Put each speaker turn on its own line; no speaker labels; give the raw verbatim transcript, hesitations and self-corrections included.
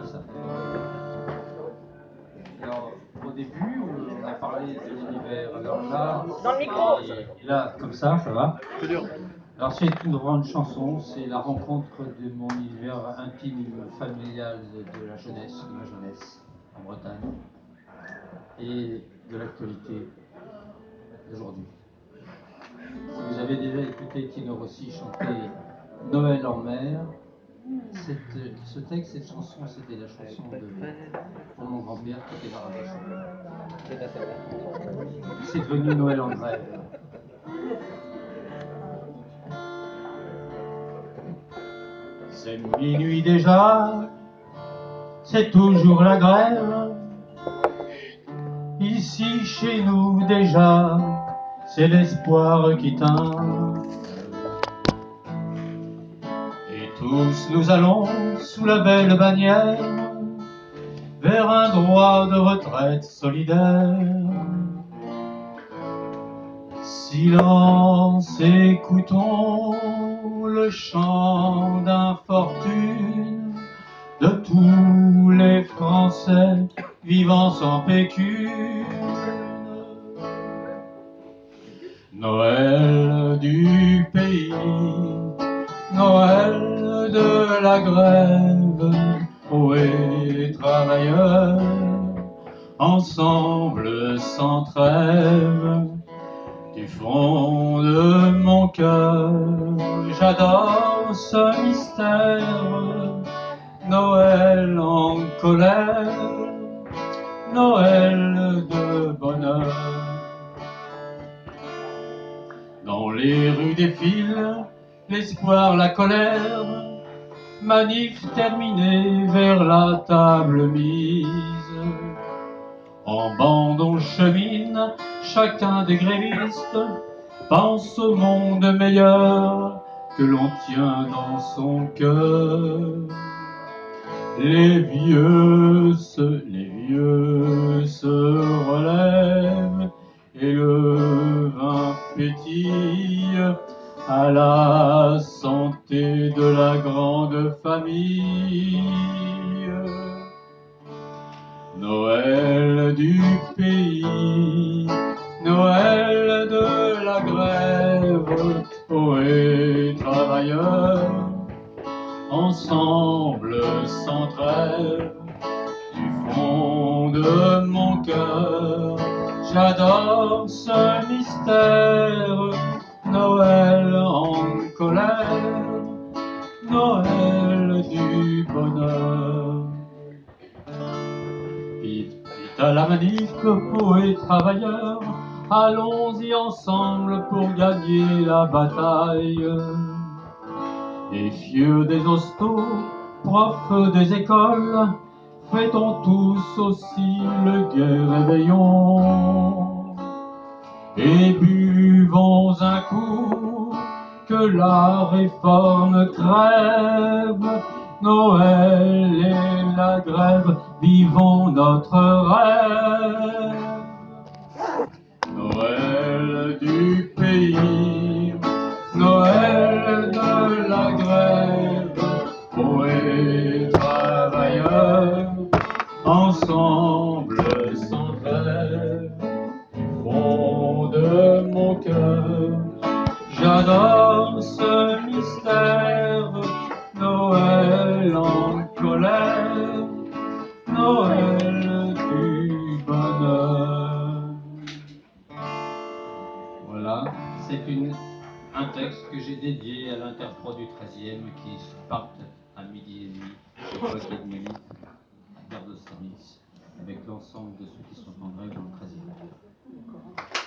ça. Alors, au début, on a parlé de l'univers. Alors là,
Dans le micro.
et, et là, comme ça, ça va. Alors, c'est une grande chanson, c'est la rencontre de mon univers intime, familial de, de la jeunesse, de ma jeunesse, en Bretagne, et de l'actualité d'aujourd'hui. Si vous avez déjà écouté Tino Rossi chanter Noël en mer, cette, ce texte, cette chanson, c'était la chanson de pour mon grand-père qui était Marrakech. C'est devenu Noël en grève. C'est minuit déjà, c'est toujours la grève. Ici chez nous déjà, c'est l'espoir qui teint. Et tous nous allons sous la belle bannière vers un droit de retraite solidaire. Silence, écoutons le chant d'infortune de tous les Français vivant sans pécune. Noël du pays, Noël de la grève, ohé travailleurs, ensemble sans trêve. Du fond de mon cœur, j'adore ce mystère. Noël en colère, Noël de bonheur. Dans les rues défilent l'espoir, la colère, manif terminée vers la table mise. En bande on chemine, chacun des grévistes pense au monde meilleur que l'on tient dans son cœur. Les vieux se, les vieux se relèvent et le vin pétille à la santé de la grande famille. Noël du pays, Noël de la grève, ohé travailleurs, ensemble sans trêve, du fond de mon cœur, j'adore ce mystère. Noël en colère, Noël du bonheur. Vite, vite à la manif, poètes travailleurs, allons-y ensemble pour gagner la bataille. Et fieux des hostos, profs des écoles, fêtons tous aussi le gai réveillon. Et buvons un coup, que la réforme crève, Noël et la grève, vivons notre rêve. Noël du pays, Noël de la grève, ohé travailleurs, ensemble sans trêve, du fond de mon cœur, j'adore ce mystère. Noël en colère, Noël du bonheur. Voilà, c'est une, un texte que j'ai dédié à l'interpro du treizième qui partent à midi et demi, au poste de nuit, gare d'Austerlitz, avec l'ensemble de ceux qui sont en grève dans le treizième.